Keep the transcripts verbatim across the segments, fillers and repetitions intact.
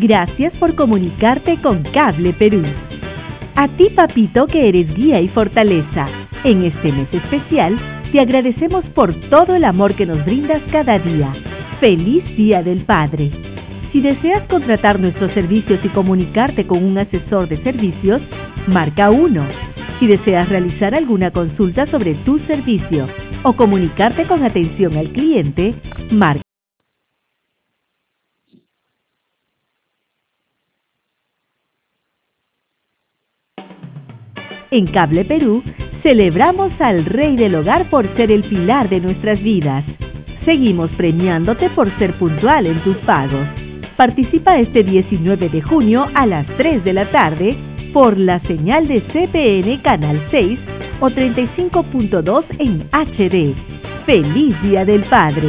Gracias por comunicarte con Cable Perú. A ti, papito, que eres guía y fortaleza, en este mes especial, te agradecemos por todo el amor que nos brindas cada día. ¡Feliz Día del Padre! Si deseas contratar nuestros servicios y comunicarte con un asesor de servicios, marca uno. Si deseas realizar alguna consulta sobre tu servicio o comunicarte con atención al cliente, marca. En Cable Perú, celebramos al Rey del Hogar por ser el pilar de nuestras vidas. Seguimos premiándote por ser puntual en tus pagos. Participa este diecinueve de junio a las tres de la tarde por la señal de C P N Canal seis o treinta y cinco punto dos en H D. ¡Feliz Día del Padre!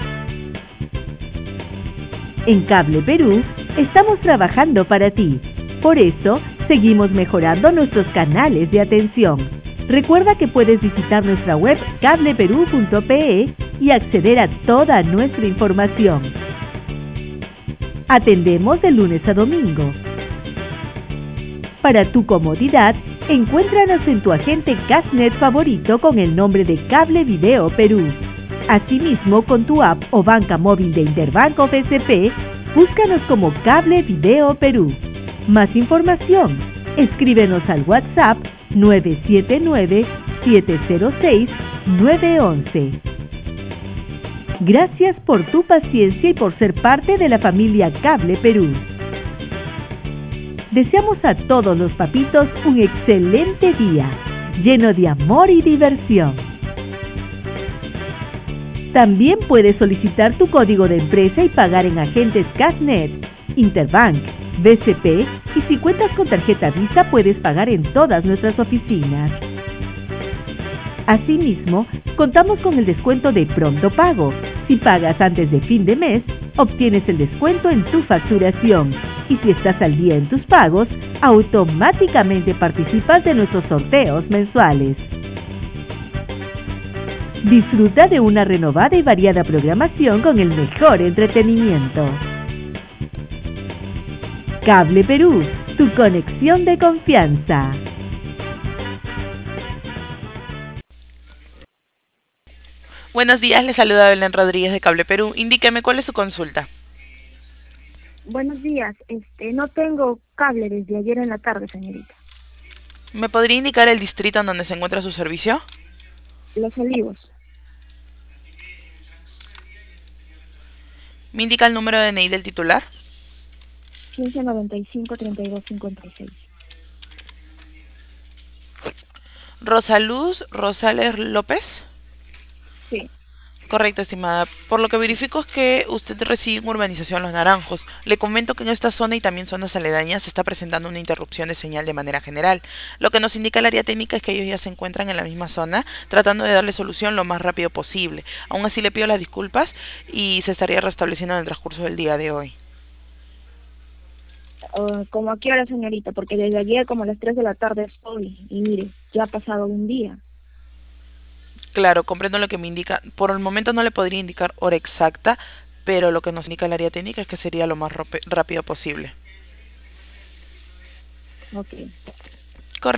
En Cable Perú, estamos trabajando para ti. Por eso, seguimos mejorando nuestros canales de atención. Recuerda que puedes visitar nuestra web cable perú punto pe y acceder a toda nuestra información. Atendemos de lunes a domingo. Para tu comodidad, encuéntranos en tu agente Cashnet favorito con el nombre de Cable Video Perú. Asimismo, con tu app o banca móvil de Interbank o B C P, búscanos como Cable Video Perú. Más información, escríbenos al WhatsApp nueve siete nueve, siete cero seis, nueve uno uno. Gracias por tu paciencia y por ser parte de la familia Cable Perú. Deseamos a todos los papitos un excelente día, lleno de amor y diversión. También puedes solicitar tu código de empresa y pagar en agentes Cashnet, Interbank, B C P y si cuentas con tarjeta Visa puedes pagar en todas nuestras oficinas. Asimismo, contamos con el descuento de Pronto Pago. Si pagas antes de fin de mes, obtienes el descuento en tu facturación. Y si estás al día en tus pagos, automáticamente participas de nuestros sorteos mensuales. Disfruta de una renovada y variada programación con el mejor entretenimiento. Cable Perú, tu conexión de confianza. Buenos días, le saluda Belén Rodríguez de Cable Perú. Indíqueme cuál es su consulta. Buenos días, este, no tengo cable desde ayer en la tarde, señorita. ¿Me podría indicar el distrito en donde se encuentra su servicio? Los Olivos. ¿Me indica el número de D N I del titular? quince noventa y cinco, treinta y dos cincuenta y seis. Rosaluz Rosales López. Sí. Correcto, estimada. Por lo que verifico es que usted reside en Urbanización Los Naranjos. Le comento que en esta zona y también zonas aledañas se está presentando una interrupción de señal de manera general. Lo que nos indica el área técnica es que ellos ya se encuentran en la misma zona, tratando de darle solución lo más rápido posible. Aún así le pido las disculpas y se estaría restableciendo en el transcurso del día de hoy. Uh, ¿Como a qué hora, señorita? Porque desde ayer como a las tres de la tarde estoy y mire, ya ha pasado un día. Claro, comprendo lo que me indica. Por el momento no le podría indicar hora exacta, pero lo que nos indica el área técnica es que sería lo más rápido posible. Ok.